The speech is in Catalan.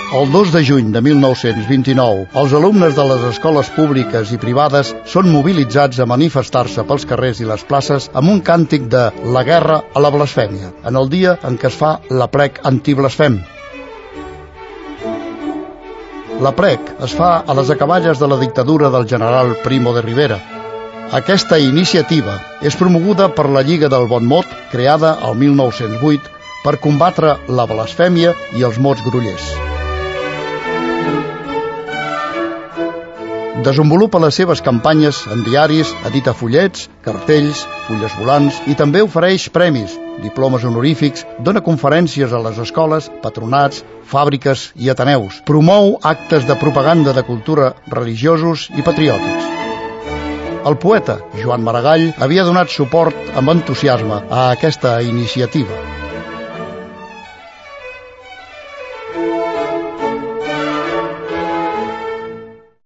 El 2 de juny de 1929, els alumnes de les escoles públiques i privades són mobilitzats a manifestar-se pels carrers i les places amb un càntic de la guerra a la blasfèmia, en el dia en què es fa l'aplec antiblasfem. L'aplec es fa a les acaballes de la dictadura del general Primo de Rivera. Aquesta iniciativa és promoguda per la Lliga del Bon Mot, creada el 1908 per combatre la blasfèmia i els mots grollers. Desenvolupa les seves campanyes en diaris, edita fullets, cartells, fulles volants i també ofereix premis, diplomes honorífics, dona conferències a les escoles, patronats, fàbriques i ateneus. Promou actes de propaganda de cultura religiosos i patriòtics. El poeta Joan Maragall havia donat suport amb entusiasme a aquesta iniciativa.